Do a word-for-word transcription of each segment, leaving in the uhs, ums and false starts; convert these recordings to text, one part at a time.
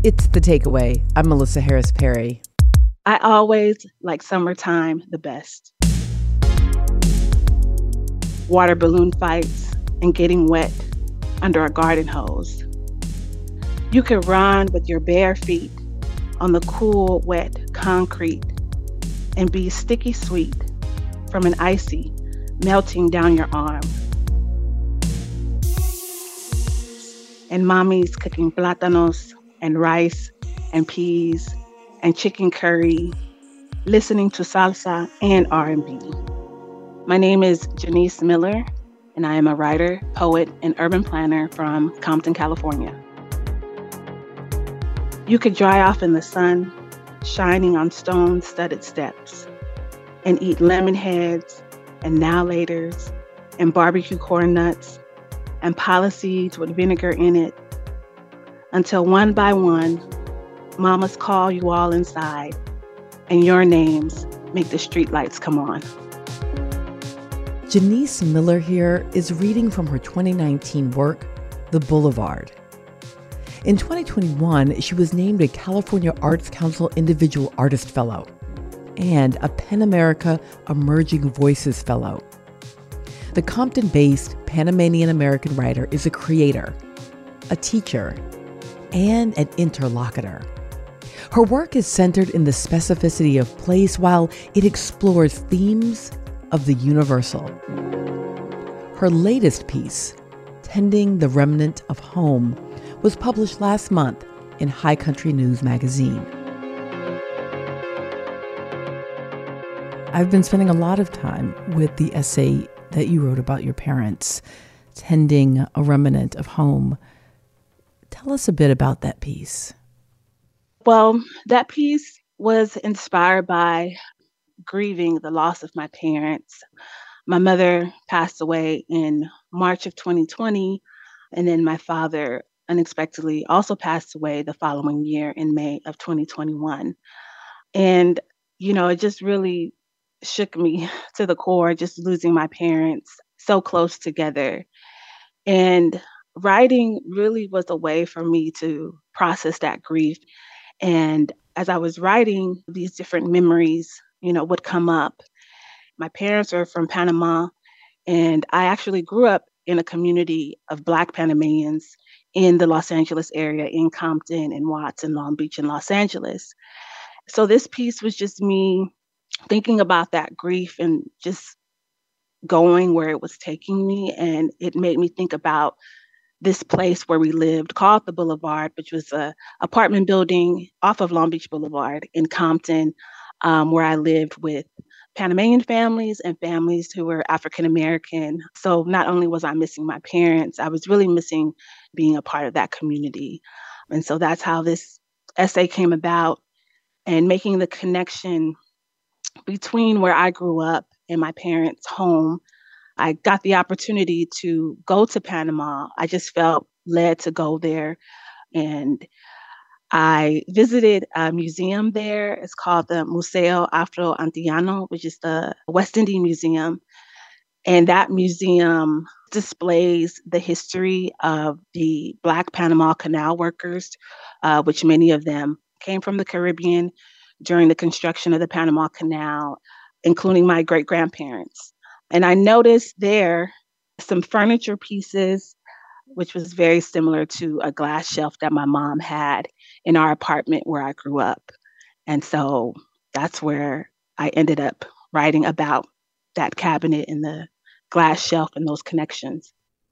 It's The Takeaway. I'm Melissa Harris Perry. I always like summertime the best. Water balloon fights and getting wet under a garden hose. You could run with your bare feet on the cool, wet concrete and be sticky sweet from an icy melting down your arm. And mommy's cooking plátanos and rice and peas and chicken curry, listening to salsa and R and B. My name is Janice Miller, and I am a writer, poet, and urban planner from Compton, California. You could dry off in the sun, shining on stone-studded steps, and eat lemon heads and now-laters and barbecue corn nuts and pala seeds with vinegar in it, until one by one, mamas call you all inside, and your names make the streetlights come on. Janice Miller here is reading from her twenty nineteen work, The Boulevard. In twenty twenty-one, she was named a California Arts Council Individual Artist Fellow and a PEN America Emerging Voices Fellow. The Compton-based Panamanian-American writer is a creator, a teacher, and an interlocutor. Her work is centered in the specificity of place while it explores themes of the universal. Her latest piece, Tending the Remnant of Home, was published last month in High Country News magazine. I've been spending a lot of time with the essay that you wrote about your parents, Tending a Remnant of Home. Tell us a bit about that piece. Well, that piece was inspired by grieving the loss of my parents. My mother passed away in March of twenty twenty, and then my father unexpectedly also passed away the following year in May of twenty twenty-one. And, you know, it just really shook me to the core, just losing my parents so close together. And writing really was a way for me to process that grief. And as I was writing, these different memories, you know, would come up. My parents are from Panama, and I actually grew up in a community of Black Panamanians in the Los Angeles area, in Compton and Watts and Long Beach and Los Angeles. So this piece was just me thinking about that grief and just going where it was taking me. And it made me think about this place where we lived called the Boulevard, which was a apartment building off of Long Beach Boulevard in Compton, um, where I lived with Panamanian families and families who were African American. So not only was I missing my parents, I was really missing being a part of that community. And so that's how this essay came about, and making the connection between where I grew up and my parents' home. I got the opportunity to go to Panama. I just felt led to go there. And I visited a museum there. It's called the Museo Afro-Antillano, which is the West Indian Museum. And that museum displays the history of the Black Panama Canal workers, uh, which many of them came from the Caribbean during the construction of the Panama Canal, including my great-grandparents. And I noticed there some furniture pieces, which was very similar to a glass shelf that my mom had in our apartment where I grew up. And so that's where I ended up writing about that cabinet and the glass shelf and those connections.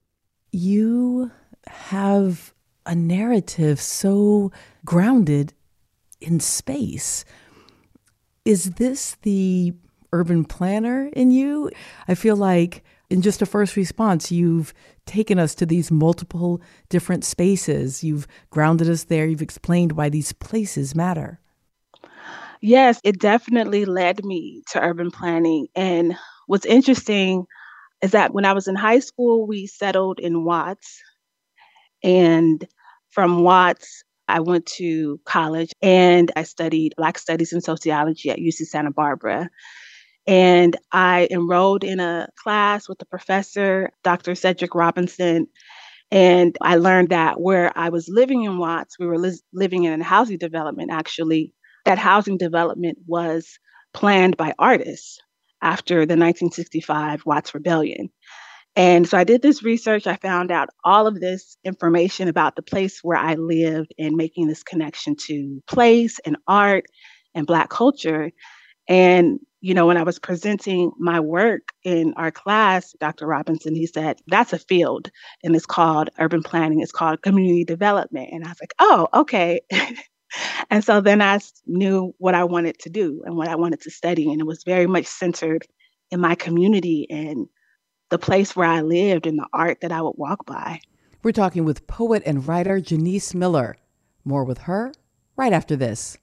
You have a narrative so grounded in space. Is this the urban planner in you? I feel like in just a first response, you've taken us to these multiple different spaces. You've grounded us there. You've explained why these places matter. Yes, it definitely led me to urban planning. And what's interesting is that when I was in high school, we settled in Watts. And from Watts, I went to college and I studied Black Studies and Sociology at U C Santa Barbara. And I enrolled in a class with the professor, Doctor Cedric Robinson. And I learned that where I was living in Watts, we were li- living in a housing development, actually. That housing development was planned by artists after the nineteen sixty-five Watts Rebellion. And so I did this research. I found out all of this information about the place where I lived and making this connection to place and art and Black culture. And, you know, when I was presenting my work in our class, Doctor Robinson, he said, that's a field and it's called urban planning. It's called community development. And I was like, oh, okay. And so then I s- knew what I wanted to do and what I wanted to study. And it was very much centered in my community and the place where I lived and the art that I would walk by. We're talking with poet and writer Janice Miller. More with her right after this.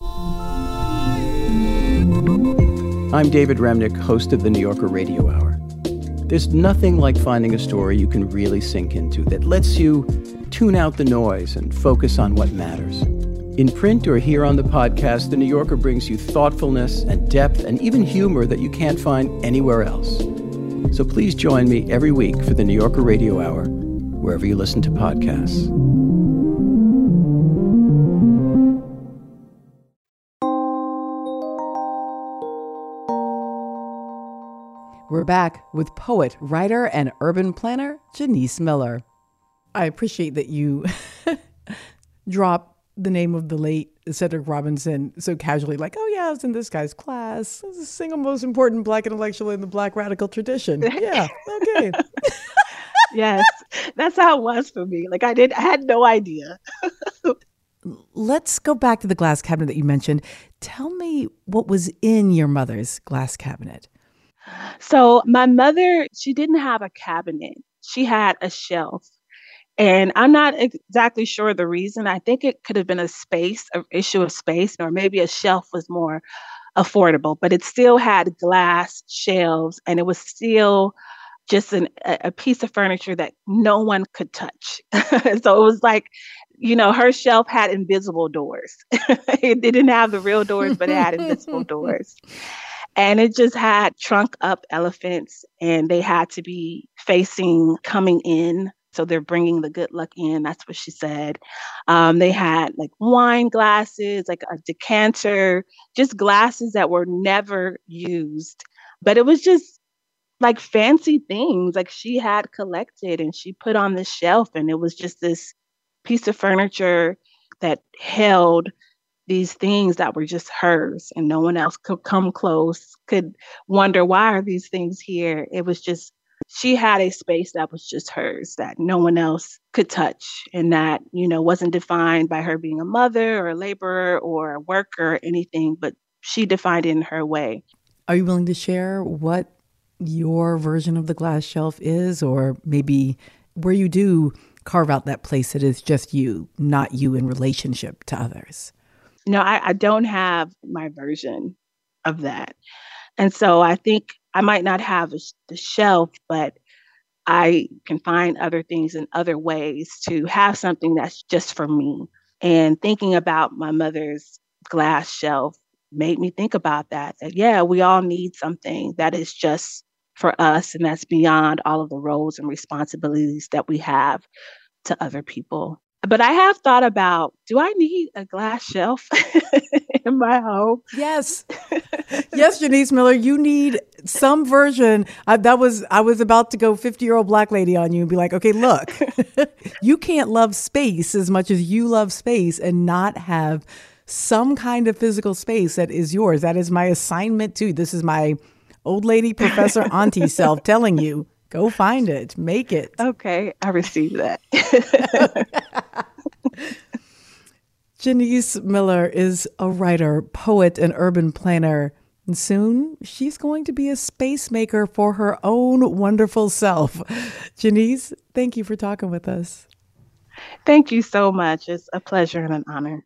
I'm David Remnick, host of the New Yorker Radio Hour. There's nothing like finding a story you can really sink into that lets you tune out the noise and focus on what matters. In print or here on the podcast, the New Yorker brings you thoughtfulness and depth and even humor that you can't find anywhere else. So please join me every week for the New Yorker Radio Hour, wherever you listen to podcasts. We're back with poet, writer, and urban planner Janice Miller. I appreciate that you drop the name of the late Cedric Robinson so casually, like, oh yeah, I was in this guy's class. This is the single most important Black intellectual in the Black radical tradition. Yeah, okay. Yes, that's how it was for me. Like I did, I had no idea. Let's go back to the glass cabinet that you mentioned. Tell me what was in your mother's glass cabinet. So my mother, she didn't have a cabinet. She had a shelf. And I'm not exactly sure the reason. I think it could have been a space, an issue of space, or maybe a shelf was more affordable, but it still had glass shelves and it was still just an, a piece of furniture that no one could touch. So it was like, you know, her shelf had invisible doors. It didn't have the real doors, but it had invisible doors. And it just had trunk up elephants and they had to be facing coming in. So they're bringing the good luck in. That's what she said. Um, they had like wine glasses, like a decanter, just glasses that were never used. But it was just like fancy things like she had collected and she put on the shelf. And it was just this piece of furniture that held these things that were just hers and no one else could come close, could wonder, why are these things here? It was just, she had a space that was just hers that no one else could touch and that, you know, wasn't defined by her being a mother or a laborer or a worker or anything, but she defined it in her way. Are you willing to share what your version of the glass shelf is, or maybe where you do carve out that place that is just you, not you in relationship to others? No, I, I don't have my version of that. And so I think I might not have a, the shelf, but I can find other things in other ways to have something that's just for me. And thinking about my mother's glass shelf made me think about that, that, yeah, we all need something that is just for us and that's beyond all of the roles and responsibilities that we have to other people. But I have thought about, do I need a glass shelf in my home? Yes. Yes, Janice Miller, you need some version. I, that was, I was about to go fifty-year-old Black lady on you and be like, okay, look, you can't love space as much as you love space and not have some kind of physical space that is yours. That is my assignment too. This is my old lady professor auntie self telling you, go find it, make it. Okay, I received that. Janice Miller is a writer, poet, and urban planner. And soon she's going to be a space maker for her own wonderful self. Janice, thank you for talking with us. Thank you so much. It's a pleasure and an honor.